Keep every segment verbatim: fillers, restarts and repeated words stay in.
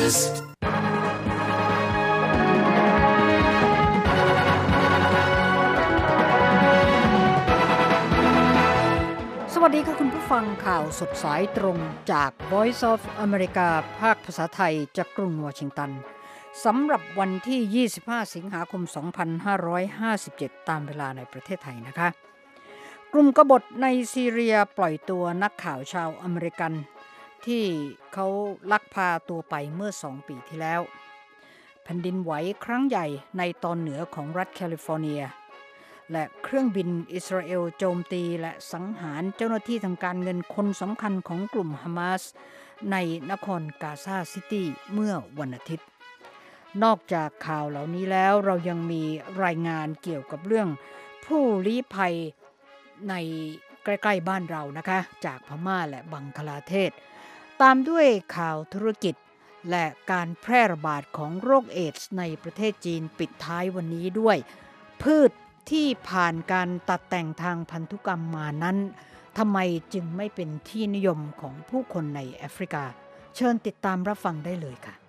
สวัสดีค่ะคุณผู้ฟังข่าวสดสายตรงจาก Voice of America ภาคภาษาไทยจากกรุงวอชิงตันสำหรับวันที่ยี่สิบห้าสิงหาคมสองพันห้าร้อยห้าสิบเจ็ดตามเวลาในประเทศไทยนะคะกลุ่มกบฏในซีเรียปล่อยตัวนักข่าวชาวอเมริกันที่เขาลักพาตัวไปเมื่อสองปีที่แล้วแผ่นดินไหวครั้งใหญ่ในตอนเหนือของรัฐแคลิฟอร์เนียและเครื่องบินอิสราเอลโจมตีและสังหารเจ้าหน้าที่ทางการเงินคนสำคัญของกลุ่มฮามาสในนครกาซาซิตี้เมื่อวันอาทิตย์นอกจากข่าวเหล่านี้แล้วเรายังมีรายงานเกี่ยวกับเรื่องผู้ลี้ภัยในใกล้ๆบ้านเรานะคะจากพม่าและบังคลาเทศตามด้วยข่าวธุรกิจและการแพร่ระบาดของโรคเอดส์ในประเทศจีนปิดท้ายวันนี้ด้วยพืชที่ผ่านการตัดแต่งทางพันธุกรรมมานั้นทำไมจึงไม่เป็นที่นิยมของผู้คนในแอฟริกาเชิญติดตามรับฟังได้เลยค่ะ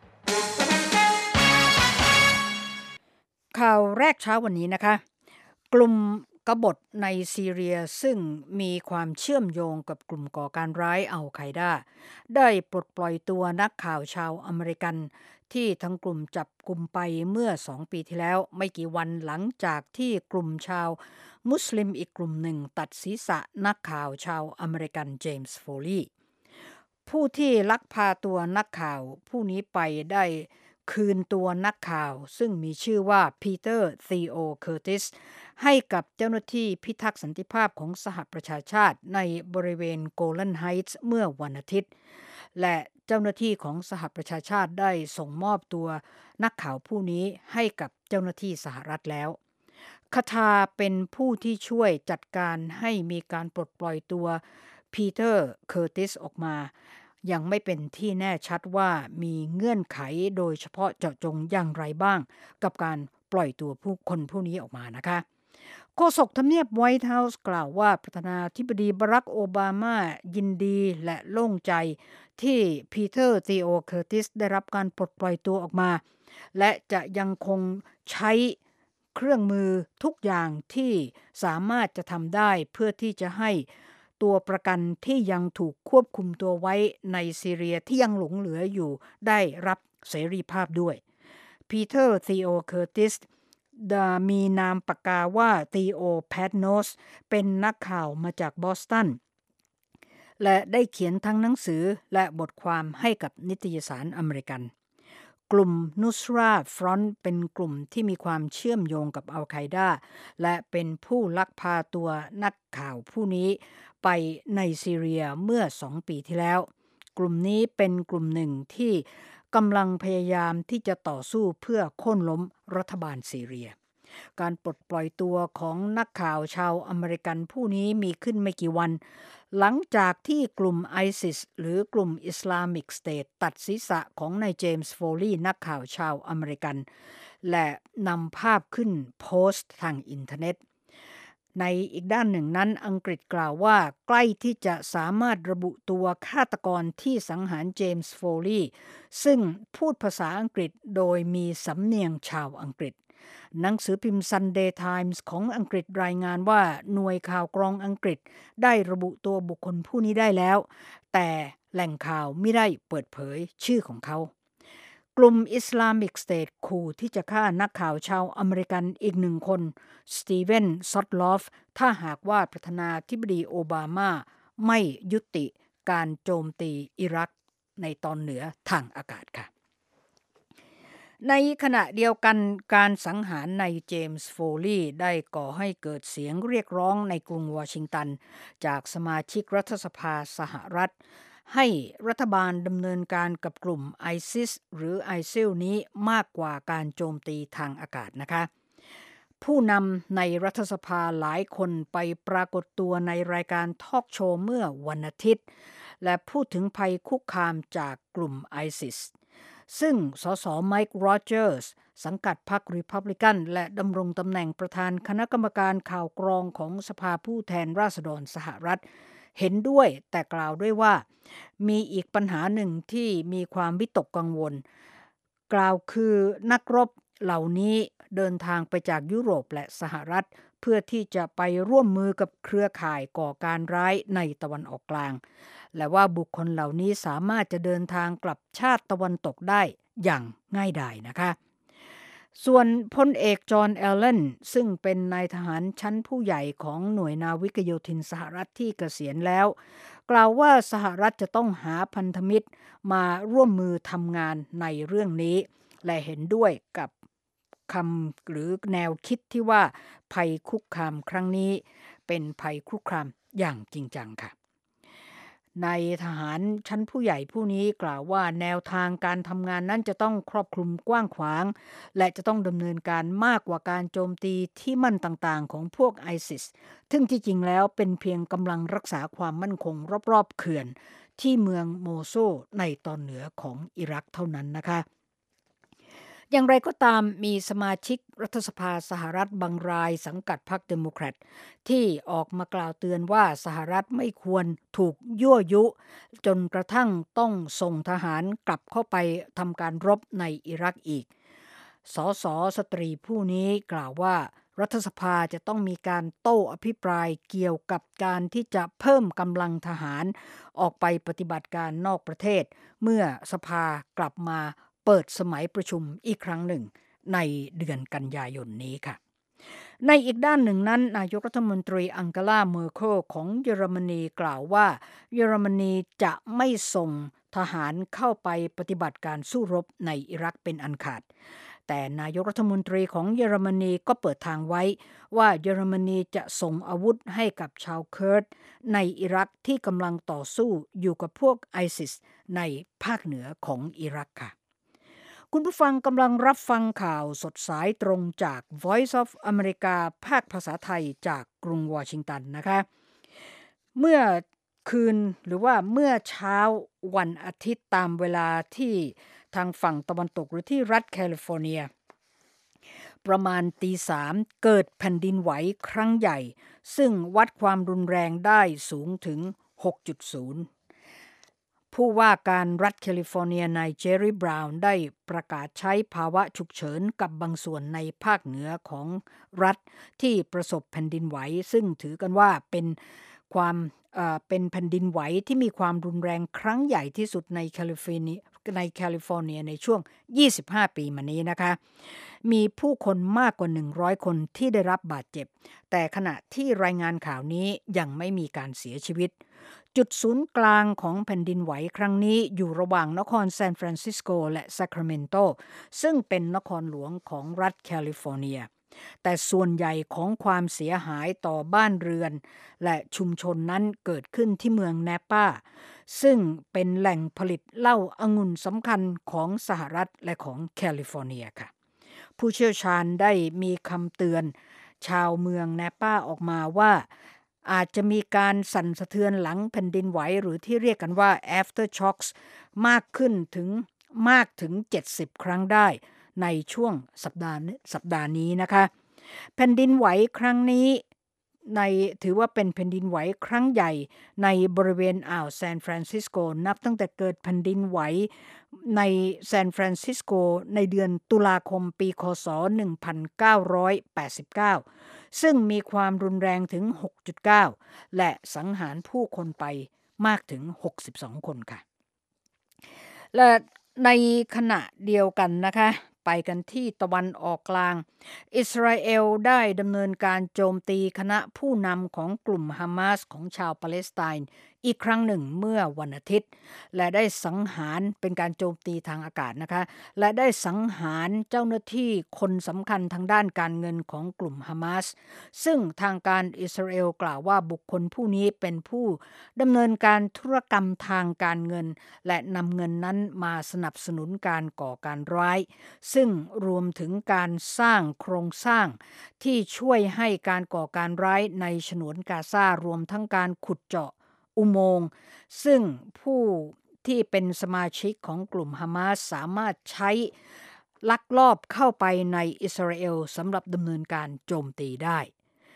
ข่าวแรกเช้าวันนี้นะคะกลุ่มกบฏในซีเรียซึ่งมีความเชื่อมโยงกับกลุ่มก่อการร้ายอัลไคดาได้ปลดปล่อยตัวนักข่าวชาวอเมริกันที่ทั้งกลุ่มจับกุมไปเมื่อสองปีที่แล้วไม่กี่วันหลังจากที่กลุ่มชาวมุสลิมอีกกลุ่มหนึ่งตัดศีรษะนักข่าวชาวอเมริกันเจมส์โฟลีผู้ที่ลักพาตัวนักข่าวผู้นี้ไปได้คืนตัวนักข่าวซึ่งมีชื่อว่าปีเตอร์ธีโอเคอร์ติสให้กับเจ้าหน้าที่พิทักษ์สันติภาพของสหประชาชาติในบริเวณโกลันไฮท์ส์เมื่อวันอาทิตย์และเจ้าหน้าที่ของสหประชาชาติได้ส่งมอบตัวนักข่าวผู้นี้ให้กับเจ้าหน้าที่สหรัฐแล้วคาทาเป็นผู้ที่ช่วยจัดการให้มีการปลดปล่อยตัวปีเตอร์เคอร์ติสออกมายังไม่เป็นที่แน่ชัดว่ามีเงื่อนไขโดยเฉพาะเจาะจงอย่างไรบ้างกับการปล่อยตัวผู้คนผู้นี้ออกมานะคะโฆษกทำเนียบไวท์เฮาส์กล่าวว่าประธานาธิบดีบารักโอบามายินดีและโล่งใจที่ปีเตอร์ธีโอเคอร์ติสได้รับการปลดปล่อยตัวออกมาและจะยังคงใช้เครื่องมือทุกอย่างที่สามารถจะทำได้เพื่อที่จะให้ตัวประกันที่ยังถูกควบคุมตัวไว้ในซีเรียที่ยังหลงเหลืออยู่ได้รับเสรีภาพด้วยปีเตอร์ธีโอเคอร์ติสมีนามปากกาว่าธีโอแพดโนสเป็นนักข่าวมาจากบอสตันและได้เขียนทั้งหนังสือและบทความให้กับนิตยสารอเมริกันกลุ่มนุสราฟรอนต์เป็นกลุ่มที่มีความเชื่อมโยงกับอัลไคดาและเป็นผู้ลักพาตัวนักข่าวผู้นี้ไปในซีเรียเมื่อสองปีที่แล้วกลุ่มนี้เป็นกลุ่มหนึ่งที่กำลังพยายามที่จะต่อสู้เพื่อโค่นล้มรัฐบาลซีเรียการปลดปล่อยตัวของนักข่าวชาวอเมริกันผู้นี้มีขึ้นไม่กี่วันหลังจากที่กลุ่ม ไอซิส หรือกลุ่ม Islamic State ตัดศีรษะของนายเจมส์โฟลีนักข่าวชาวอเมริกันและนำภาพขึ้นโพสต์ทางอินเทอร์เน็ตในอีกด้านหนึ่งนั้นอังกฤษกล่าวว่าใกล้ที่จะสามารถระบุตัวฆาตกรที่สังหารเจมส์โฟลีซึ่งพูดภาษาอังกฤษโดยมีสำเนียงชาวอังกฤษหนังสือพิมพ์ Sunday Times ของอังกฤษรายงานว่าหน่วยข่าวกรองอังกฤษได้ระบุตัวบุคคลผู้นี้ได้แล้วแต่แหล่งข่าวไม่ได้เปิดเผยชื่อของเขากลุ่ม Islamic State ขู่ที่จะฆ่านักข่าวชาวอเมริกันอีกหนึ่งคนสตีเวนซอตลอฟถ้าหากว่าประธานาธิบดีโอบามาไม่ยุติการโจมตีอิรักในตอนเหนือทางอากาศค่ะในขณะเดียวกันการสังหารนายเจมส์โฟลีได้ก่อให้เกิดเสียงเรียกร้องในกรุงวอชิงตันจากสมาชิกรัฐสภาสหรัฐให้รัฐบาลดำเนินการกับกลุ่ม ไอซิส หรือ ไอซิล นี้มากกว่าการโจมตีทางอากาศนะคะผู้นำในรัฐสภาหลายคนไปปรากฏตัวในรายการทอล์กโชว์เมื่อวันอาทิตย์และพูดถึงภัยคุกคามจากกลุ่ม ไอซิสซึ่งสสไมค์โรเจอร์สสังกัดพรรครีพับลิกันและดำรงตำแหน่งประธานคณะกรรมการข่าวกรองของสภาผู้แทนราษฎรสหรัฐเห็นด้วยแต่กล่าวด้วยว่ามีอีกปัญหาหนึ่งที่มีความวิตกกังวลกล่าวคือนักรบเหล่านี้เดินทางไปจากยุโรปและสหรัฐเพื่อที่จะไปร่วมมือกับเครือข่ายก่อการร้ายในตะวันออกกลางและว่าบุคคลเหล่านี้สามารถจะเดินทางกลับชาติตะวันตกได้อย่างง่ายดายนะคะส่วนพลเอกจอห์นแอลเลนซึ่งเป็นนายทหารชั้นผู้ใหญ่ของหน่วยนาวิกโยธินสหรัฐที่เกษียณแล้วกล่าวว่าสหรัฐจะต้องหาพันธมิตรมาร่วมมือทำงานในเรื่องนี้และเห็นด้วยกับคำหรือแนวคิดที่ว่าภัยคุกคามครั้งนี้เป็นภัยคุกคามอย่างจริงจังค่ะในทหารชั้นผู้ใหญ่ผู้นี้กล่าวว่าแนวทางการทำงานนั้นจะต้องครอบคลุมกว้างขวางและจะต้องดำเนินการมากกว่าการโจมตีที่มั่นต่างๆของพวกไอซิสซึ่งที่จริงแล้วเป็นเพียงกำลังรักษาความมั่นคงรอบๆเขื่อนที่เมืองโมโซในตอนเหนือของอิรักเท่านั้นนะคะอย่างไรก็ตามมีสมาชิกรัฐสภาสหรัฐบางรายสังกัดพรรคเดโมแครตที่ออกมากล่าวเตือนว่าสหรัฐไม่ควรถูกยั่วยุจนกระทั่งต้องส่งทหารกลับเข้าไปทำการรบในอิรักอีกสสสตรีผู้นี้กล่าวว่ารัฐสภาจะต้องมีการโต้อภิปรายเกี่ยวกับการที่จะเพิ่มกำลังทหารออกไปปฏิบัติการนอกประเทศเมื่อสภากลับมาเปิดสมัยประชุมอีกครั้งหนึ่งในเดือนกันยายนนี้ค่ะในอีกด้านหนึ่งนั้นนายกรัฐมนตรีอังเกลาเมอร์เคลของเยอรมนีกล่าวว่าเยอรมนีจะไม่ส่งทหารเข้าไปปฏิบัติการสู้รบในอิรักเป็นอันขาดแต่นายกรัฐมนตรีของเยอรมนีก็เปิดทางไว้ว่าเยอรมนีจะส่งอาวุธให้กับชาวเคิร์ดในอิรักที่กำลังต่อสู้อยู่กับพวกไอซิสในภาคเหนือของอิรักค่ะคุณผู้ฟังกำลังรับฟังข่าวสดสายตรงจาก Voice of America ภาคภาษาไทยจากกรุงวอชิงตันนะคะเมื่อคืนหรือว่าเมื่อเช้าวันอาทิตย์ตามเวลาที่ทางฝั่งตะวันตกหรือที่รัฐแคลิฟอร์เนียประมาณตีสามเกิดแผ่นดินไหวครั้งใหญ่ซึ่งวัดความรุนแรงได้สูงถึง หกจุดศูนย์ผู้ว่าการรัฐแคลิฟอร์เนียนายเจอร์รี่บราวน์ได้ประกาศใช้ภาวะฉุกเฉินกับบางส่วนในภาคเหนือของรัฐที่ประสบแผ่นดินไหวซึ่งถือกันว่าเป็นความเอ่อเป็นแผ่นดินไหวที่มีความรุนแรงครั้งใหญ่ที่สุดในแคลิฟอร์เนียในแคลิฟอร์เนียในช่วงยี่สิบห้าปีมานี้นะคะมีผู้คนมากกว่าหนึ่งร้อยคนที่ได้รับบาดเจ็บแต่ขณะที่รายงานข่าวนี้ยังไม่มีการเสียชีวิตจุดศูนย์กลางของแผ่นดินไหวครั้งนี้อยู่ระหว่างนครซานฟรานซิสโกและซัคราเมนโตซึ่งเป็นนครหลวงของรัฐแคลิฟอร์เนียแต่ส่วนใหญ่ของความเสียหายต่อบ้านเรือนและชุมชนนั้นเกิดขึ้นที่เมืองแนปาซึ่งเป็นแหล่งผลิตเหล้าองุ่นสำคัญของสหรัฐและของแคลิฟอร์เนียค่ะผู้เชี่ยวชาญได้มีคำเตือนชาวเมืองแนปาออกมาว่าอาจจะมีการสั่นสะเทือนหลังแผ่นดินไหวหรือที่เรียกกันว่า aftershocks มากขึ้นถึงมากถึงเจ็ดสิบครั้งได้ในช่วงสัปดาห์สัปดาห์นี้นะคะแผ่นดินไหวครั้งนี้ในถือว่าเป็นแผ่นดินไหวครั้งใหญ่ในบริเวณอ่าวซานฟรานซิสโกนับตั้งแต่เกิดแผ่นดินไหวในซานฟรานซิสโกในเดือนตุลาคมปีคศหนึ่งพันเก้าร้อยแปดสิบเก้าซึ่งมีความรุนแรงถึง หกจุดเก้า และสังหารผู้คนไปมากถึงหกสิบสองคนค่ะและในขณะเดียวกันนะคะไปกันที่ตะวันออกกลางอิสราเอลได้ดำเนินการโจมตีคณะผู้นำของกลุ่มฮามาสของชาวปาเลสไตน์อีกครั้งหนึ่งเมื่อวันอาทิตย์และได้สังหารเป็นการโจมตีทางอากาศนะคะและได้สังหารเจ้าหน้าที่คนสำคัญทางด้านการเงินของกลุ่มฮามาสซึ่งทางการอิสราเอลกล่าวว่าบุคคลผู้นี้เป็นผู้ดำเนินการธุรกรรมทางการเงินและนำเงินนั้นมาสนับสนุนการก่อการร้ายซึ่งรวมถึงการสร้างโครงสร้างที่ช่วยให้การก่อการร้ายในฉนวนกาซารวมทั้งการขุดเจาะอุโมงค์ซึ่งผู้ที่เป็นสมาชิกของกลุ่มฮามาสสามารถใช้ลักลอบเข้าไปในอิสราเอลสำหรับดำเนินการโจมตีได้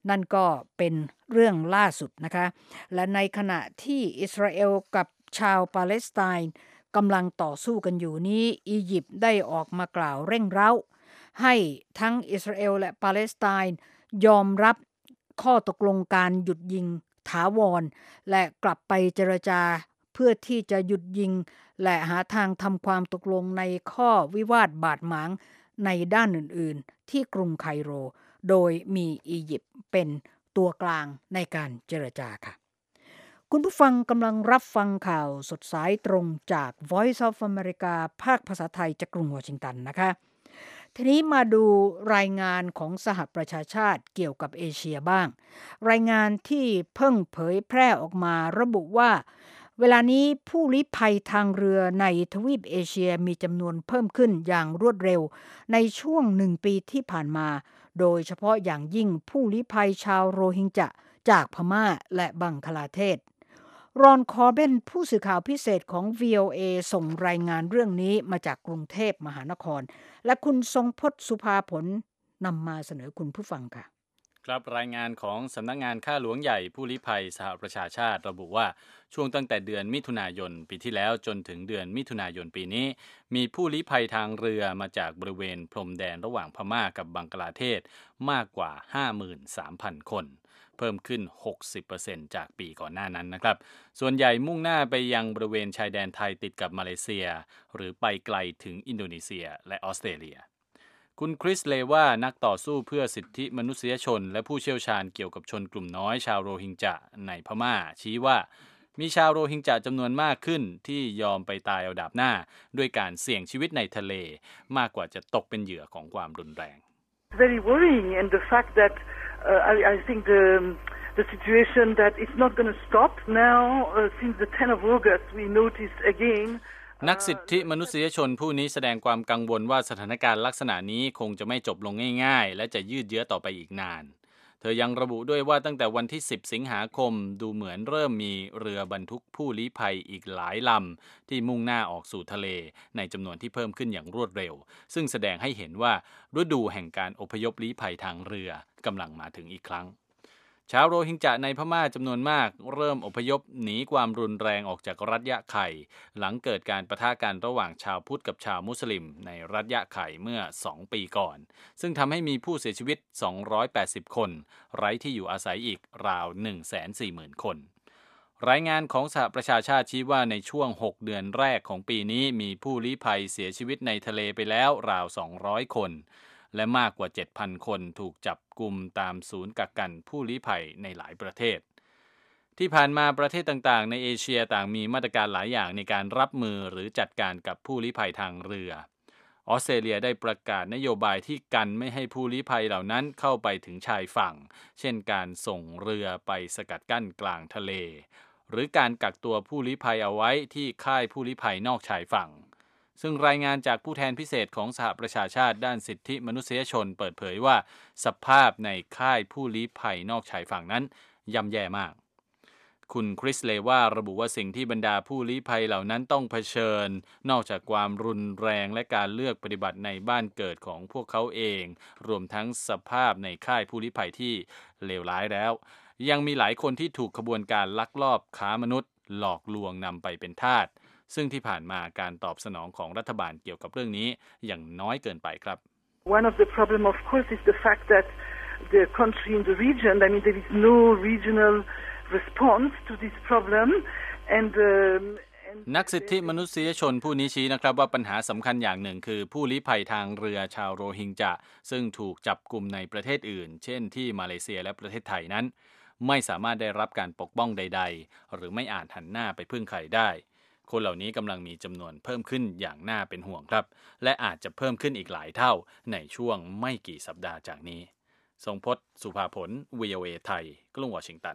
นั่นก็เป็นเรื่องล่าสุดนะคะและในขณะที่อิสราเอลกับชาวปาเลสไตน์กำลังต่อสู้กันอยู่นี้อียิปต์ได้ออกมากล่าวเร่งเร้าให้ทั้งอิสราเอลและปาเลสไตน์ยอมรับข้อตกลงการหยุดยิงถาวรและกลับไปเจรจาเพื่อที่จะหยุดยิงและหาทางทำความตกลงในข้อวิวาทบาดหมางในด้านอื่นๆที่กรุงไคโรโดยมีอียิปต์เป็นตัวกลางในการเจรจาค่ะคุณผู้ฟังกำลังรับฟังข่าวสดสายตรงจาก Voice of America ภาคภาษาไทยจากกรุงวอชิงตันนะคะทีนี้มาดูรายงานของสหประชาชาติเกี่ยวกับเอเชียบ้างรายงานที่เพิ่งเผยแพร่ออกมาระบุว่าเวลานี้ผู้ลี้ภัยทางเรือในทวีปเอเชียมีจำนวนเพิ่มขึ้นอย่างรวดเร็วในช่วงหนึ่งปีที่ผ่านมาโดยเฉพาะอย่างยิ่งผู้ลี้ภัยชาวโรฮิงญะจากพม่าและบังคลาเทศรอนคอร์เบนผู้สื่อข่าวพิเศษของ วี โอ เอ ส่งรายงานเรื่องนี้มาจากกรุงเทพมหานครและคุณทรงพจน์สุภาผลนำมาเสนอคุณผู้ฟังค่ะครับรายงานของสำนักงานข้าหลวงใหญ่ผู้ลี้ภัยสหประชาชาติระบุว่าช่วงตั้งแต่เดือนมิถุนายนปีที่แล้วจนถึงเดือนมิถุนายนปีนี้มีผู้ลี้ภัยทางเรือมาจากบริเวณพรมแดนระหว่างพม่ากับบังกลาเทศมากกว่า ห้าหมื่นสามพัน คนเพิ่มขึ้น หกสิบเปอร์เซ็นต์ จากปีก่อนหน้านั้นนะครับส่วนใหญ่มุ่งหน้าไปยังบริเวณชายแดนไทยติดกับมาเลเซียหรือไปไกลถึงอินโดนีเซียและออสเตรเลียคุณคริสเลว่านักต่อสู้เพื่อสิทธิมนุษยชนและผู้เชี่ยวชาญเกี่ยวกับชนกลุ่มน้อยชาวโรฮิงญะในพม่าชี้ว่ามีชาวโรฮิงญะจำนวนมากขึ้นที่ยอมไปตายเอาดาบหน้าด้วยการเสี่ยงชีวิตในทะเลมากกว่าจะตกเป็นเหยื่อของความรุนแรง Very worrying and the fact that uh, I, I think the the situation that it's not going to stop now uh, since the tenth of August we noticed again นักสิทธิมนุษยชนผู้นี้แสดงความกังวลว่าสถานการณ์ลักษณะนี้คงจะไม่จบลงง่ายๆและจะยืดเยื้อต่อไปอีกนานเธอยังระบุด้วยว่าตั้งแต่วันที่สิบสิงหาคมดูเหมือนเริ่มมีเรือบรรทุกผู้ลี้ภัยอีกหลายลำที่มุ่งหน้าออกสู่ทะเลในจำนวนที่เพิ่มขึ้นอย่างรวดเร็วซึ่งแสดงให้เห็นว่าฤดูแห่งการอพยพลี้ภัยทางเรือกำลังมาถึงอีกครั้งชาวโรฮิงญะในพม่าจำนวนมากเริ่มอพยพหนีความรุนแรงออกจากรัฐยะไข่หลังเกิดการปะทะกันระหว่างชาวพุทธกับชาวมุสลิมในรัฐยะไข่เมื่อสองปีก่อนซึ่งทำให้มีผู้เสียชีวิตสองร้อยแปดสิบคนไร้ที่อยู่อาศัยอีกราว หนึ่งแสนสี่หมื่น คนรายงานของสหประชาชาติชี้ว่าในช่วงหกเดือนแรกของปีนี้มีผู้ลี้ภัยเสียชีวิตในทะเลไปแล้วราวสองร้อยคนและมากกว่า เจ็ดพัน คนถูกจับกุมตามศูนย์กักกันผู้ลี้ภัยในหลายประเทศที่ผ่านมาประเทศต่างๆในเอเชียต่างมีมาตรการหลายอย่างในการรับมือหรือจัดการกับผู้ลี้ภัยทางเรือออสเตรเลียได้ประกาศนโยบายที่กันไม่ให้ผู้ลี้ภัยเหล่านั้นเข้าไปถึงชายฝั่งเช่นการส่งเรือไปสกัดกั้นกลางทะเลหรือการกักตัวผู้ลี้ภัยเอาไว้ที่ค่ายผู้ลี้ภัยนอกชายฝั่งซึ่งรายงานจากผู้แทนพิเศษของสหประชาชาติด้านสิทธิมนุษยชนเปิดเผยว่าสภาพในค่ายผู้ลี้ภัยนอกชายฝั่งนั้นย่ำแย่มากคุณคริสเลว่าระบุว่าสิ่งที่บรรดาผู้ลี้ภัยเหล่านั้นต้องเผชิญนอกจากความรุนแรงและการเลือกปฏิบัติในบ้านเกิดของพวกเขาเองรวมทั้งสภาพในค่ายผู้ลี้ภัยที่เลวร้ายแล้วยังมีหลายคนที่ถูกขบวนการลักลอบค้ามนุษย์หลอกลวงนำไปเป็นทาสซึ่งที่ผ่านมาการตอบสนองของรัฐบาลเกี่ยวกับเรื่องนี้อย่างน้อยเกินไปครับ One of the problem of course is the fact that the country in the region I mean there is no regional response to this problem and uh, นักสิทธิมนุษยชนผู้นี้ชี้นะครับว่าปัญหาสำคัญอย่างหนึ่งคือผู้ลี้ภัยทางเรือชาวโรฮิงญะซึ่งถูกจับกุมในประเทศอื่นเช่นที่มาเลเซียและประเทศไทยนั้นไม่สามารถได้รับการปกป้องใดๆหรือไม่อาจหันหน้าไปพึ่งใครได้คนเหล่านี้กำลังมีจำนวนเพิ่มขึ้นอย่างน่าเป็นห่วงครับและอาจจะเพิ่มขึ้นอีกหลายเท่าในช่วงไม่กี่สัปดาห์จากนี้ทรงพจน์สุภาผล วี โอ เอ ไทยกรุงวอชิงตัน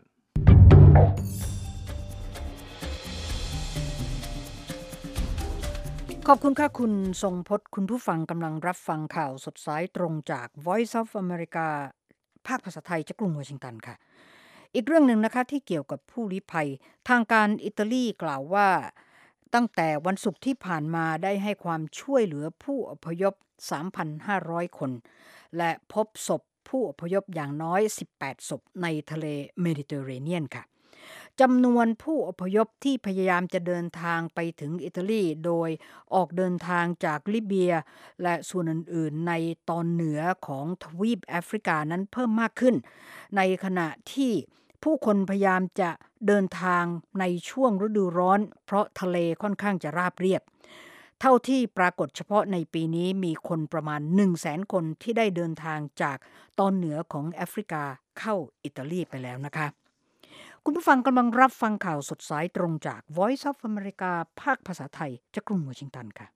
ขอบคุณค่ะคุณทรงพจน์คุณผู้ฟังกำลังรับฟังข่าวสดสายตรงจาก Voice of America ภาคภาษาไทยจากกรุงวอชิงตันค่ะอีกเรื่องหนึ่งนะคะที่เกี่ยวกับผู้ลี้ภัยทางการอิตาลีกล่าวว่าตั้งแต่วันศุกร์ที่ผ่านมาได้ให้ความช่วยเหลือผู้อพยพ สามพันห้าร้อย คนและพบศพผู้อพยพอย่างน้อยสิบแปดศพในทะเลเมดิเตอร์เรเนียนค่ะจำนวนผู้อพยพที่พยายามจะเดินทางไปถึงอิตาลีโดยออกเดินทางจากลิเบียและส่วนอื่นๆในตอนเหนือของทวีปแอฟริกานั้นเพิ่มมากขึ้นในขณะที่ผู้คนพยายามจะเดินทางในช่วงฤดูร้อนเพราะทะเลค่อนข้างจะราบเรียบเท่าที่ปรากฏเฉพาะในปีนี้มีคนประมาณ หนึ่งแสน คนที่ได้เดินทางจากตอนเหนือของแอฟริกาเข้าอิตาลีไปแล้วนะคะคุณผู้ฟังกำลังรับฟังข่าวสดสายตรงจาก Voice of America ภาคภาษาไทยจากกรุงวอชิงตันค่ะ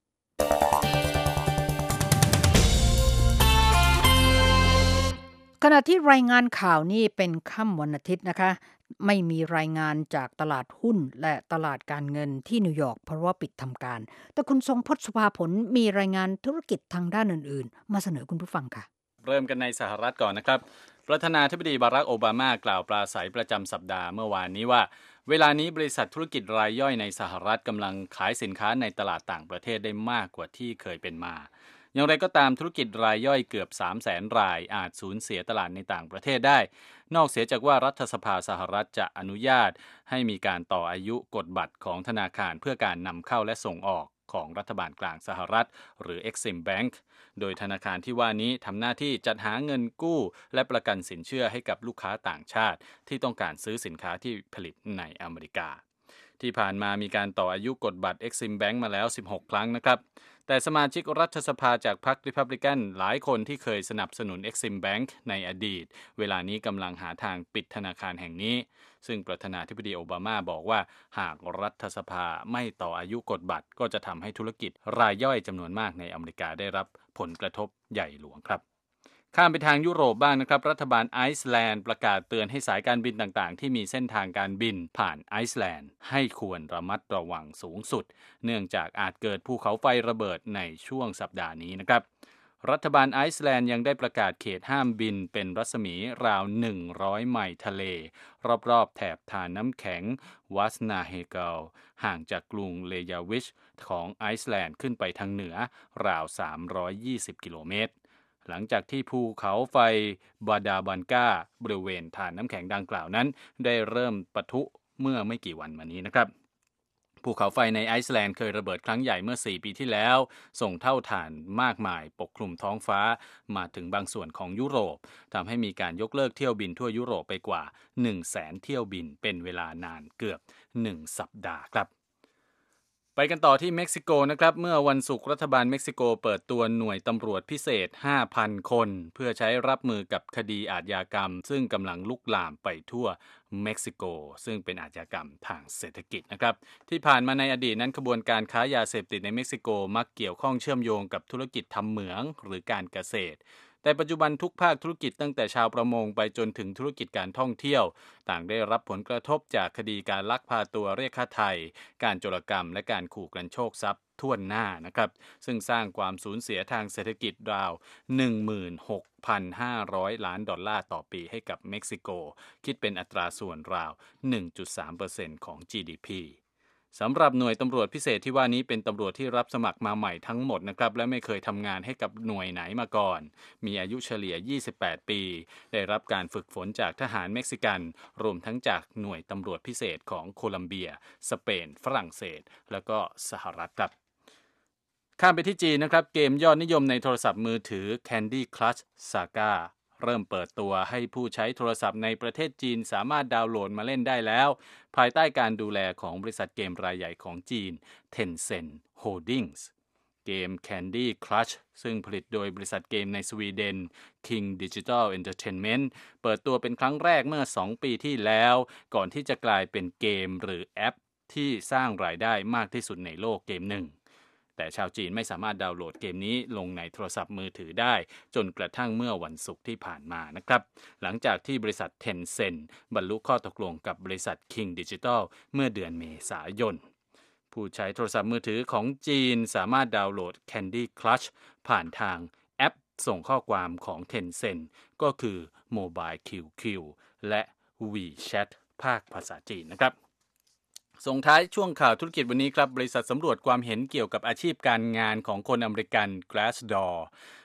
ขณะที่รายงานข่าวนี้เป็นค่ำวันอาทิตย์นะคะไม่มีรายงานจากตลาดหุ้นและตลาดการเงินที่นิวยอร์กเพราะว่าปิดทำการแต่คุณทรงพจน์ สุภาผลมีรายงานธุรกิจทางด้านอื่นๆมาเสนอคุณผู้ฟังค่ะเริ่มกันในสหรัฐก่อนนะครับประธานาธิบดีบารักโอบามากล่าวปราศรัยประจำสัปดาห์เมื่อวานนี้ว่าเวลานี้บริษัทธุรกิจรายย่อยในสหรัฐกำลังขายสินค้าในตลาดต่างประเทศได้มากกว่าที่เคยเป็นมาอย่างไรก็ตามธุรกิจรายย่อยเกือบ สามแสน รายอาจสูญเสียตลาดในต่างประเทศได้นอกเสียจากว่ารัฐสภาสหรัฐจะอนุญาตให้มีการต่ออายุกฎบัตรของธนาคารเพื่อการนำเข้าและส่งออกของรัฐบาลกลางสหรัฐหรือ Exim Bank โดยธนาคารที่ว่านี้ทำหน้าที่จัดหาเงินกู้และประกันสินเชื่อให้กับลูกค้าต่างชาติที่ต้องการซื้อสินค้าที่ผลิตในอเมริกาที่ผ่านมามีการต่ออายุกฎบัตร Exim Bank มาแล้วสิบหกครั้งนะครับแต่สมาชิกรัฐสภาจากพรรคริพับลิกันหลายคนที่เคยสนับสนุน Exim Bank ในอดีตเวลานี้กำลังหาทางปิดธนาคารแห่งนี้ซึ่งประธานาธิบดีโอบามาบอกว่าหากรัฐสภาไม่ต่ออายุกฎบัตรก็จะทำให้ธุรกิจรายย่อยจำนวนมากในอเมริกาได้รับผลกระทบใหญ่หลวงครับข้ามไปทางยุโรปบ้างนะครับรัฐบาลไอซ์แลนด์ประกาศเตือนให้สายการบินต่างๆที่มีเส้นทางการบินผ่านไอซ์แลนด์ให้ควรระมัดระวังสูงสุดเนื่องจากอาจเกิดภูเขาไฟระเบิดในช่วงสัปดาห์นี้นะครับรัฐบาลไอซ์แลนด์ยังได้ประกาศเขตห้ามบินเป็นรัศมีราวหนึ่งร้อยไมล์ทะเลรอบๆแถบทานน้ำแข็งวัสนาเฮเกลห่างจากกรุงเลยาวิชของไอซ์แลนด์ขึ้นไปทางเหนือราวสามร้อยยี่สิบกิโลเมตรหลังจากที่ภูเขาไฟบาดาบันกาบริเวณฐานน้ำแข็งดังกล่าวนั้นได้เริ่มปะทุเมื่อไม่กี่วันมานี้นะครับภูเขาไฟในไอซ์แลนด์เคยระเบิดครั้งใหญ่เมื่อสี่ปีที่แล้วส่งเท่าฐานมากมายปกคลุมท้องฟ้ามาถึงบางส่วนของยุโรปทำให้มีการยกเลิกเที่ยวบินทั่วยุโรปไปกว่า หนึ่งแสน เที่ยวบินเป็นเวลานานเกือบหนึ่งสัปดาห์ครับไปกันต่อที่เม็กซิโกนะครับเมื่อวันศุกร์รัฐบาลเม็กซิโกเปิดตัวหน่วยตำรวจพิเศษ ห้าพัน คนเพื่อใช้รับมือกับคดีอาชญากรรมซึ่งกำลังลุกลามไปทั่วเม็กซิโกซึ่งเป็นอาชญากรรมทางเศรษฐกิจนะครับที่ผ่านมาในอดีตนั้นขบวนการค้ายาเสพติดในเม็กซิโกมักเกี่ยวข้องเชื่อมโยงกับธุรกิจทำเหมืองหรือการเกษตรแต่ปัจจุบันทุกภาคธุรกิจตั้งแต่ชาวประมงไปจนถึงธุรกิจการท่องเที่ยวต่างได้รับผลกระทบจากคดีการลักพาตัวเรียกค่าไถ่การโจรกรรมและการขู่กันโชคทรัพย์ทั่วหน้านะครับซึ่งสร้างความสูญเสียทางเศรษฐกิจราว หนึ่งหมื่นหกพันห้าร้อย ล้านดอลลาร์ต่อปีให้กับเม็กซิโกคิดเป็นอัตราส่วนราว หนึ่งจุดสามเปอร์เซ็นต์ ของ จี ดี พี สำหรับหน่วยตำรวจพิเศษที่ว่านี้เป็นตำรวจที่รับสมัครมาใหม่ทั้งหมดนะครับและไม่เคยทำงานให้กับหน่วยไหนมาก่อนมีอายุเฉลี่ยยี่สิบแปดปีได้รับการฝึกฝนจากทหารเม็กซิกันรวมทั้งจากหน่วยตำรวจพิเศษของโคลัมเบียสเปนฝรั่งเศสแล้วก็สหรัฐครับข้ามไปที่จีนนะครับเกมยอดนิยมในโทรศัพท์มือถือ Candy Crush Sagaเริ่มเปิดตัวให้ผู้ใช้โทรศัพท์ในประเทศจีนสามารถดาวน์โหลดมาเล่นได้แล้วภายใต้การดูแลของบริษัทเกมรายใหญ่ของจีน Tencent Holdings เกม Candy Crush ซึ่งผลิตโดยบริษัทเกมในสวีเดน King Digital Entertainment เปิดตัวเป็นครั้งแรกเมื่อสองปีที่แล้วก่อนที่จะกลายเป็นเกมหรือแอปที่สร้างรายได้มากที่สุดในโลกเกมหนึ่งแต่ชาวจีนไม่สามารถดาวน์โหลดเกมนี้ลงในโทรศัพท์มือถือได้จนกระทั่งเมื่อวันศุกร์ที่ผ่านมานะครับหลังจากที่บริษัท Tencent บรรลุข้อตกลงกับบริษัท King Digital เมื่อเดือนเมษายนผู้ใช้โทรศัพท์มือถือของจีนสามารถดาวน์โหลด Candy Crush ผ่านทางแอปส่งข้อความของ Tencent ก็คือ Mobile คิว คิว และ WeChat ภาคภาษาจีนนะครับส่งท้ายช่วงข่าวธุรกิจวันนี้ครับบริษัทสำรวจความเห็นเกี่ยวกับอาชีพการงานของคนอเมริกัน Glassdoor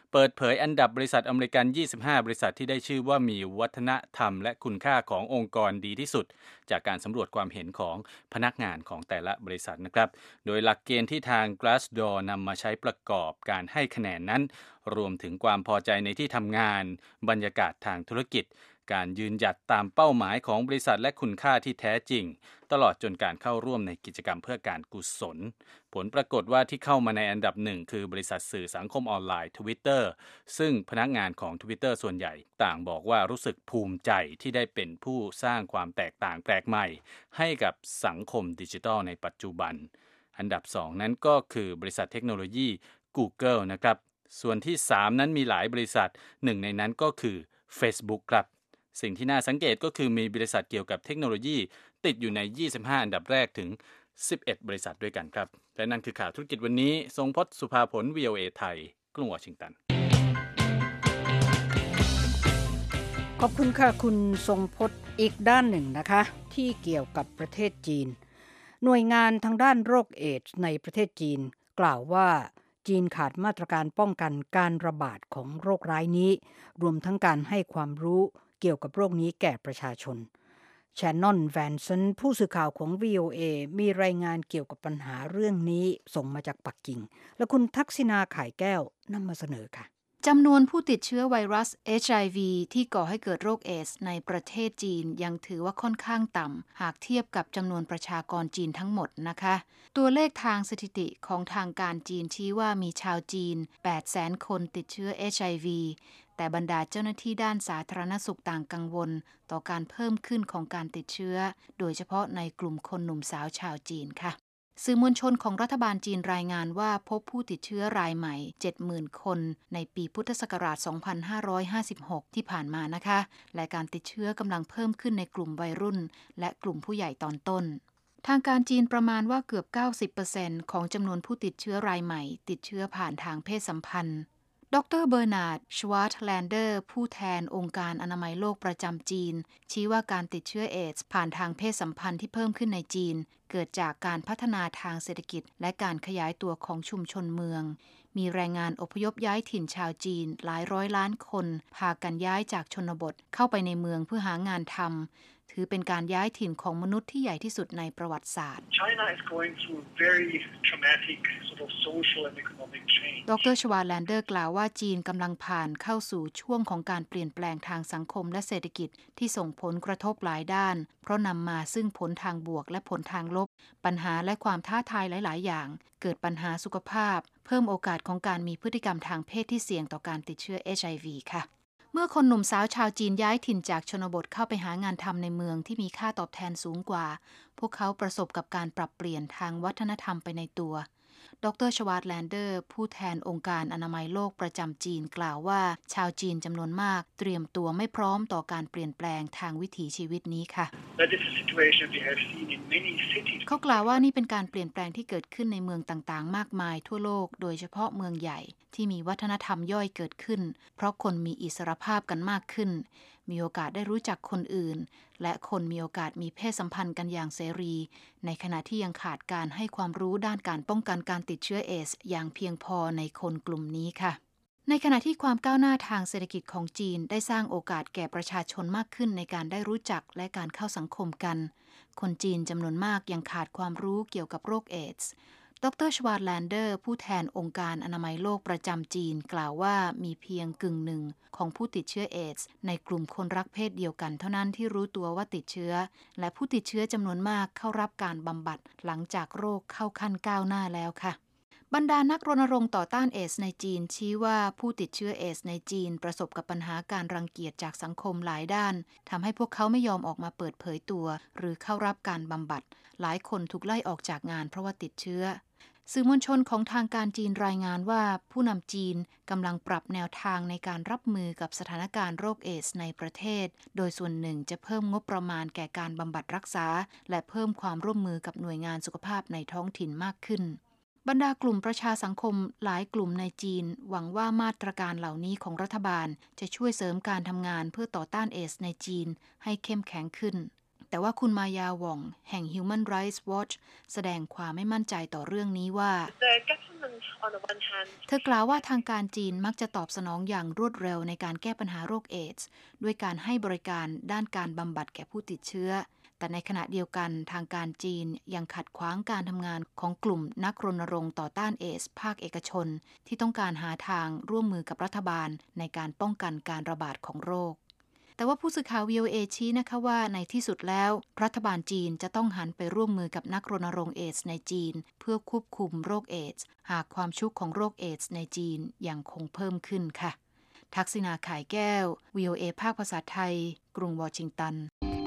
เปิดเผยอันดับบริษัทอเมริกันยี่สิบห้าบริษัทที่ได้ชื่อว่ามีวัฒนธรรมและคุณค่าขององค์กรดีที่สุดจากการสำรวจความเห็นของพนักงานของแต่ละบริษัทนะครับโดยหลักเกณฑ์ที่ทาง Glassdoor นำมาใช้ประกอบการให้คะแนนนั้นรวมถึงความพอใจในที่ทำงานบรรยากาศทางธุรกิจการยืนหยัดตามเป้าหมายของบริษัทและคุณค่าที่แท้จริงตลอดจนการเข้าร่วมในกิจกรรมเพื่อการกุศลผลปรากฏว่าที่เข้ามาในอันดับหนึ่งคือบริษัทสื่อสังคมออนไลน์ Twitter ซึ่งพนักงานของ Twitter ส่วนใหญ่ต่างบอกว่ารู้สึกภูมิใจที่ได้เป็นผู้สร้างความแตกต่างแปลกใหม่ให้กับสังคมดิจิทัลในปัจจุบันอันดับสองนั้นก็คือบริษัทเทคโนโลยี Google นะครับส่วนที่สามนั้นมีหลายบริษัทหนึ่งในนั้นก็คือ Facebook ครับสิ่งที่น่าสังเกตก็คือมีบริษัทเกี่ยวกับเทคโนโลยีติดอยู่ในยี่สิบห้าอันดับแรกถึงสิบเอ็ดบริษัทด้วยกันครับและนั่นคือข่าวธุรกิจวันนี้ทรงพจน์สุภาผล วี โอ เอ ไทยกรุงวอชิงตันขอบคุณค่ะคุณทรงพจน์อีกด้านหนึ่งนะคะที่เกี่ยวกับประเทศจีนหน่วยงานทางด้านโรคเอดส์ในประเทศจีนกล่าวว่าจีนขาดมาตรการป้องกันการระบาดของโรคร้ายนี้รวมทั้งการให้ความรู้เกี่ยวกับโรคนี้แก่ประชาชนแชนนอนแวนสันผู้สื่อข่าวของ วี โอ เอ มีรายงานเกี่ยวกับปัญหาเรื่องนี้ส่งมาจากปักกิ่งและคุณทักษิณาข่ายแก้วนำมาเสนอค่ะจำนวนผู้ติดเชื้อไวรัส เอช ไอ วี ที่ก่อให้เกิดโรคเอดส์ในประเทศจีนยังถือว่าค่อนข้างต่ำหากเทียบกับจำนวนประชากรจีนทั้งหมดนะคะตัวเลขทางสถิติของทางการจีนชี้ว่ามีชาวจีน แปดแสน คนติดเชื้อ เอช ไอ วี แต่บรรดาเจ้าหน้าที่ด้านสาธารณสุขต่างกังวลต่อการเพิ่มขึ้นของการติดเชื้อโดยเฉพาะในกลุ่มคนหนุ่มสาวชาวจีนค่ะสื่อมวลชนของรัฐบาลจีนรายงานว่าพบผู้ติดเชื้อรายใหม่ เจ็ดหมื่น คนในปีพุทธศักราช สองพันห้าร้อยห้าสิบหก ที่ผ่านมานะคะและการติดเชื้อกำลังเพิ่มขึ้นในกลุ่มวัยรุ่นและกลุ่มผู้ใหญ่ตอนต้นทางการจีนประมาณว่าเกือบ เก้าสิบเปอร์เซ็นต์ ของจำนวนผู้ติดเชื้อรายใหม่ติดเชื้อผ่านทางเพศสัมพันธ์ดรเบอร์นาร์ด ชวาร์ตแลนเดอร์ผู้แทนองค์การอนามัยโลกประจำจีนชี้ว่าการติดเชื้อเอดส์ผ่านทางเพศสัมพันธ์ที่เพิ่มขึ้นในจีนเกิดจากการพัฒนาทางเศรษฐกิจและการขยายตัวของชุมชนเมืองมีแรงงานอพยพย้ายถิ่นชาวจีนหลายร้อยล้านคนพากันย้ายจากชนบทเข้าไปในเมืองเพื่อหางานทำถือเป็นการย้ายถิ่นของมนุษย์ที่ใหญ่ที่สุดในประวัติศาสตร์ China is going through very traumatic sort of social and economic change ดรชวาแลนเดอร์กล่าวว่าจีนกำลังผ่านเข้าสู่ช่วงของการเปลี่ยนแปลงทางสังคมและเศรษฐกิจที่ส่งผลกระทบหลายด้านเพราะนำมาซึ่งผลทางบวกและผลทางลบปัญหาและความท้าทายหลายๆอย่างเกิดปัญหาสุขภาพเพิ่มโอกาสของการมีพฤติกรรมทางเพศที่เสี่ยงต่อการติดเชื้อ เอช ไอ วี ค่ะเมื่อคนหนุ่มสาวชาวจีนย้ายถิ่นจากชนบทเข้าไปหางานทำในเมืองที่มีค่าตอบแทนสูงกว่าพวกเขาประสบกับการปรับเปลี่ยนทางวัฒนธรรมไปในตัวดรชวาร์ตแลนเดอร์ผู้แทนองค์การอนามัยโลกประจำจีนกล่าวว่าชาวจีนจำนวนมากเตรียมตัวไม่พร้อมต่อการเปลี่ยนแปลงทางวิถีชีวิตนี้ค่ะเขากล่าวว่านี่เป็นการเปลี่ยนแปลงที่เกิดขึ้นในเมืองต่างๆมากมายทั่วโลกโดยเฉพาะเมืองใหญ่ที่มีวัฒนธรรมย่อยเกิดขึ้นเพราะคนมีอิสรภาพกันมากขึ้นมีโอกาสได้รู้จักคนอื่นและคนมีโอกาสมีเพศสัมพันธ์กันอย่างเสรีในขณะที่ยังขาดการให้ความรู้ด้านการป้องกันการติดเชื้อเอดส์อย่างเพียงพอในคนกลุ่มนี้ค่ะในขณะที่ความก้าวหน้าทางเศรษฐกิจของจีนได้สร้างโอกาสแก่ประชาชนมากขึ้นในการได้รู้จักและการเข้าสังคมกันคนจีนจำนวนมากยังขาดความรู้เกี่ยวกับโรคเอดส์ดรชวาร์ตแลนเดอร์ผู้แทนองค์การอนามัยโลกประจำจีนกล่าวว่ามีเพียงกึ่งหนึ่งของผู้ติดเชื้อเอดส์ในกลุ่มคนรักเพศเดียวกันเท่านั้นที่รู้ตัวว่าติดเชื้อและผู้ติดเชื้อจำนวนมากเข้ารับการบำบัดหลังจากโรคเข้าขั้นก้าวหน้าแล้วค่ะบรรดานักรณรงค์ต่อต้านเอดส์ในจีนชี้ว่าผู้ติดเชื้อเอดส์ในจีนประสบกับปัญหาการรังเกียจจากสังคมหลายด้านทำให้พวกเขาไม่ยอมออกมาเปิดเผยตัวหรือเข้ารับการบำบัดหลายคนถูกไล่ออกจากงานเพราะว่าติดเชื้อสื่อมวลชนของทางการจีนรายงานว่าผู้นำจีนกำลังปรับแนวทางในการรับมือกับสถานการณ์โรคเอดส์ในประเทศโดยส่วนหนึ่งจะเพิ่มงบประมาณแก่การบำบัดรักษาและเพิ่มความร่วมมือกับหน่วยงานสุขภาพในท้องถิ่นมากขึ้นบรรดากลุ่มประชาสังคมหลายกลุ่มในจีนหวังว่ามาตรการเหล่านี้ของรัฐบาลจะช่วยเสริมการทำงานเพื่อต่อต้านเอดส์ในจีนให้เข้มแข็งขึ้นแต่ว่าคุณมายาหว่องแห่ง Human Rights Watch แสดงความไม่มั่นใจต่อเรื่องนี้ว่า The government on the one hand เธอกล่าวว่าทางการจีนมักจะตอบสนองอย่างรวดเร็วในการแก้ปัญหาโรคเอดส์ด้วยการให้บริการด้านการบำบัดแก่ผู้ติดเชื้อแต่ในขณะเดียวกันทางการจีนยังขัดขวางการทำงานของกลุ่มนักรณรงค์ต่อต้านเอดส์ภาคเอกชนที่ต้องการหาทางร่วมมือกับรัฐบาลในการป้องกันการระบาดของโรคแต่ว่าผู้สื่อข่าว วี โอ เอ ชี้นะคะว่าในที่สุดแล้วรัฐบาลจีนจะต้องหันไปร่วมมือกับนักรณรงค์เอดส์ในจีนเพื่อควบคุมโรคเอดส์หากความชุกของโรคเอดส์ในจีนยังคงเพิ่มขึ้นค่ะทักษิณาข่ายแก้ว วี โอ เอ ภาคภาษาไทยกรุงวอชิงตัน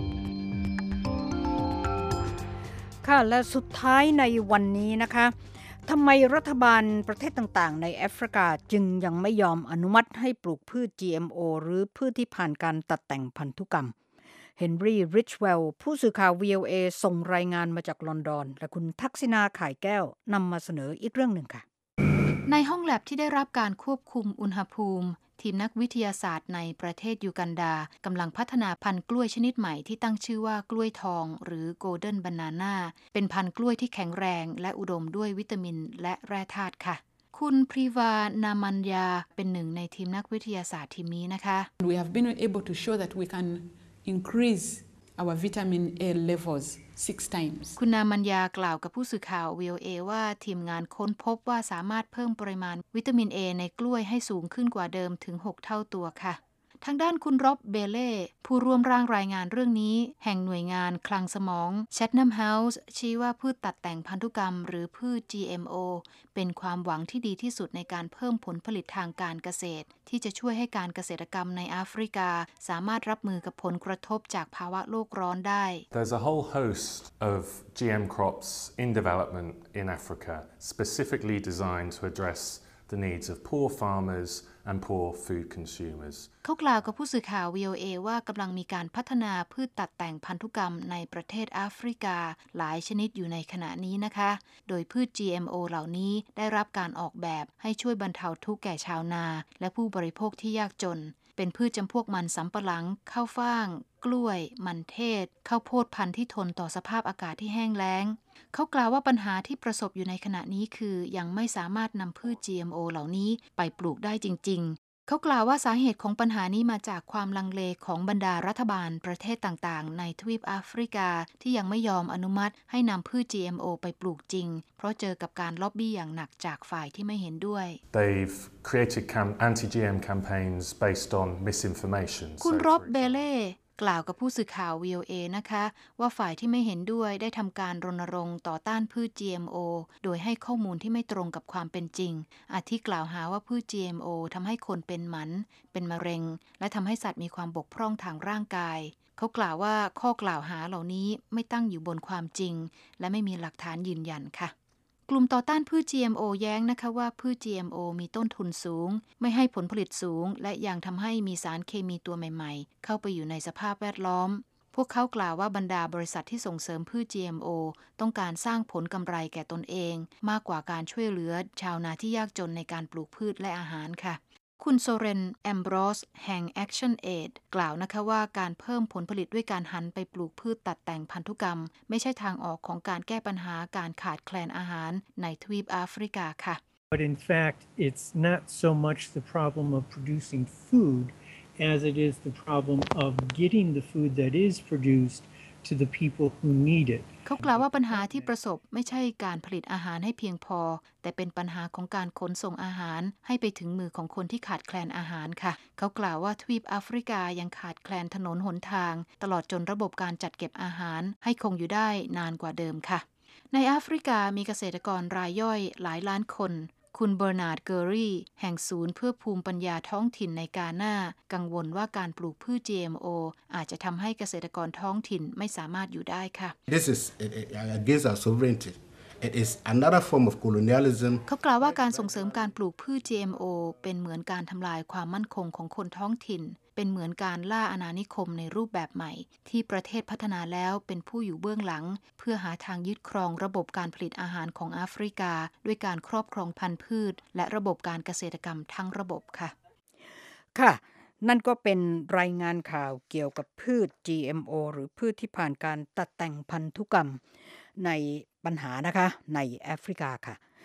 ค่ะและสุดท้ายในวันนี้นะคะทำไมรัฐบาลประเทศต่างๆในแอฟริกาจึงยังไม่ยอมอนุมัติให้ปลูกพืช จี เอ็ม โอ หรือพืชที่ผ่านการตัดแต่งพันธุกรรมเฮนรี่ริชเวลล์ผู้สื่อข่าว วี โอ เอ ส่งรายงานมาจากลอนดอนและคุณทักษิณาข่ายแก้วนำมาเสนออีกเรื่องหนึ่งค่ะในห้องแลบที่ได้รับการควบคุมอุณหภูมิทีมนักวิทยาศาสตร์ในประเทศยูกันดากำลังพัฒนาพันธุ์กล้วยชนิดใหม่ที่ตั้งชื่อว่ากล้วยทองหรือ Golden Banana เป็นพันธุ์กล้วยที่แข็งแรงและอุดมด้วยวิตามินและแร่ธาตุค่ะคุณพรีวานามันยาเป็นหนึ่งในทีมนักวิทยาศาสตร์ทีมนี้นะคะ We have been able to show that we can increase our vitamin A levels six times คุณนามัญญากล่าวกับผู้สื่อข่าว วี โอ เอ ว่าทีมงานค้นพบว่าสามารถเพิ่มปริมาณวิตามิน A ในกล้วยให้สูงขึ้นกว่าเดิมถึงหกเท่าตัวค่ะทางด้านคุณร็อบเบเล่ผู้ร่วมร่างรายงานเรื่องนี้แห่งหน่วยงานคลังสมองแชตนัมเฮาส์ชี้ว่าพืชตัดแต่งพันธุกรรมหรือพืช จี เอ็ม โอ เป็นความหวังที่ดีที่สุดในการเพิ่มผลผลิตทางการเกษตรที่จะช่วยให้การเกษตรกรรมในแอฟริกาสามารถรับมือกับผลกระทบจากภาวะโลกร้อนได้ There's a whole host of จี เอ็ม crops in development in Africa specifically designed to address the needs of poor farmers and poor food consumers เขากล่าวกับผู้สื่อข่าว วี โอ เอ ว่ากำลังมีการพัฒนาพืชตัดแต่งพันธุกรรมในประเทศแอฟริกาหลายชนิดอยู่ในขณะนี้นะคะโดยพืช จี เอ็ม โอ เหล่านี้ได้รับการออกแบบให้ช่วยบรรเทาทุกข์แก่ชาวนาและผู้บริโภคที่ยากจนเป็นพืชจำพวกมันสำปะหลังข้าวฟ่างกล้วยมันเทศข้าวโพดพันธุ์ที่ทนต่อสภาพอากาศที่แห้งแล้งเขากล่าวว่าปัญหาที่ประสบอยู่ในขณะนี้คือยังไม่สามารถนำพืช จี เอ็ม โอ เหล่านี้ไปปลูกได้จริงๆเขากล่าวว่าสาเหตุของปัญหานี้มาจากความลังเลของบรรดารัฐบาลประเทศต่างๆในทวีปแอฟริกาที่ยังไม่ยอมอนุมัติให้นำพืช จี เอ็ม โอ ไปปลูกจริงเพราะเจอกับการล็อบบี้อย่างหนักจากฝ่ายที่ไม่เห็นด้วย They've created anti-จี เอ็ม campaigns based on misinformation คุณร็อบเบเล่กล่าวกับผู้สื่อข่าว วี โอ เอ นะคะว่าฝ่ายที่ไม่เห็นด้วยได้ทำการรณรงค์ต่อต้านพืช จี เอ็ม โอ โดยให้ข้อมูลที่ไม่ตรงกับความเป็นจริงอาทิกล่าวหาว่าพืช จี เอ็ม โอ ทำให้คนเป็นหมันเป็นมะเร็งและทำให้สัตว์มีความบกพร่องทางร่างกายเขากล่าวว่าข้อกล่าวหาเหล่านี้ไม่ตั้งอยู่บนความจริงและไม่มีหลักฐานยืนยันค่ะกลุ่มต่อต้านพืช จี เอ็ม โอ แย้งนะคะว่าพืช จี เอ็ม โอ มีต้นทุนสูงไม่ให้ผลผลิตสูงและยังทำให้มีสารเคมีตัวใหม่ๆเข้าไปอยู่ในสภาพแวดล้อมพวกเขากล่าวว่าบรรดาบริษัทที่ส่งเสริมพืช จี เอ็ม โอ ต้องการสร้างผลกำไรแก่ตนเองมากกว่าการช่วยเหลือชาวนาที่ยากจนในการปลูกพืชและอาหารค่ะคุณโซเรนแอมบรอสแห่ง Action Aid กล่าวนะคะว่าการเพิ่มผลผลิตด้วยการหันไปปลูกพืชตัดแต่งพันธุกรรมไม่ใช่ทางออกของการแก้ปัญหาการขาดแคลนอาหารในทวีปแอฟริกาค่ะ But in fact, it's not so much the problem of producing food as it is the problem of getting the food that is produced to the people who need it. เขากล่าวว่าปัญหาที่ประสบไม่ใช่การผลิตอาหารให้เพียงพอแต่เป็นปัญหาของการขนส่งอาหารให้ไปถึงมือของคนที่ขาดแคลนอาหารค่ะเขากล่าวว่าทวีปแอฟริกายังขาดแคลนถนนหนทางตลอดจนระบบการจัดเก็บอาหารให้คงอยู่ได้นานกว่าเดิมค่ะในแอฟริกามีเกษตรกรรายย่อยหลายล้านคนคุณเบอร์นาร์ดเกอรี่แห่งศูนย์เพื่อภูมิปัญญาท้องถิ่นในกาน่ากังวลว่าการปลูกพืช จี เอ็ม โอ อาจจะทำให้เกษตรกรท้องถิ่นไม่สามารถอยู่ได้ค่ะ This is against our sovereignty. It is another form of colonialism. เขากล่าวว่าการส่งเสริมการปลูกพืช จี เอ็ม โอ เป็นเหมือนการทำลายความมั่นคงของคนท้องถิ่นเป็นเหมือนการล่าอาณานิคมในรูปแบบใหม่ที่ประเทศพัฒนาแล้วเป็นผู้อยู่เบื้องหลังเพื่อหาทางยึดครองระบบการผลิตอาหารของแอฟริกาด้วยการครอบครองพันธุ์พืชและระบบการเกษตรกรรมทั้งระบบค่ะค่ะนั่นก็เป็นรายงานข่าวเกี่ยวกับพืช จี เอ็ม โอ หรือพืชที่ผ่านการตัดแต่งพันธุกรรมในปัญหานะคะในแอฟริกาค่ะ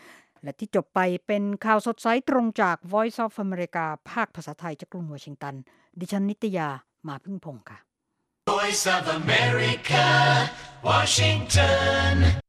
และที่จบไปเป็นข่าวสดใสตรงจาก Voice of America ภาคภาษาไทยจากกรุงวอชิงตันดิฉันนิตยามาพึ่งพงษ์ค่ะ Voice of America, Washington